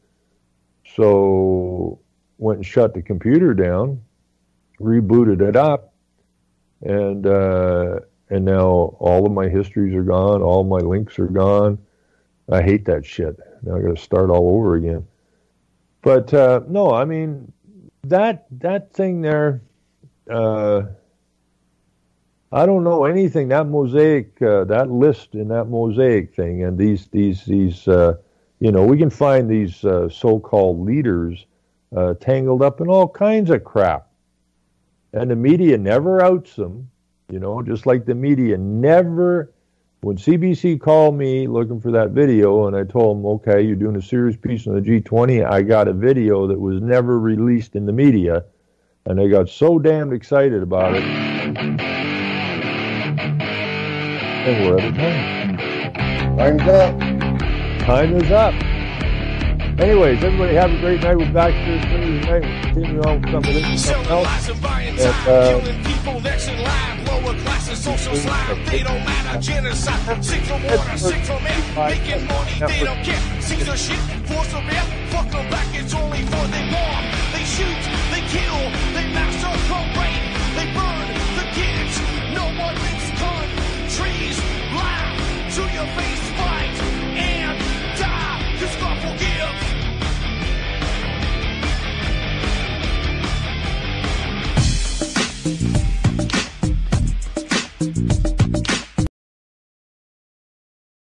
So went and shut the computer down, rebooted it up, and uh, and now all of my histories are gone. All my links are gone. I hate that shit. Now I got to start all over again. But uh, no, I mean that that thing there. Uh, I don't know anything. That mosaic, uh, that list in that mosaic thing, and these, these, these, uh, you know, we can find these uh, so-called leaders uh, tangled up in all kinds of crap, and the media never outs them. You know, just like the media never. When C B C called me looking for that video, and I told them, "Okay, you're doing a serious piece on the G twenty," I got a video that was never released in the media, and they got so damned excited about it. And we're out of time. Time's up. Time is up. Anyways, everybody have a great night. We're back here Thursday night. We'll continue on with some of this and something else. And, uh, killing people next in line, lower classes, social slide. They don't matter, genocide. Sick from water, sick from air. Making money, they don't care. Seize the shit, force them air. Fuck them back, it's only for they want.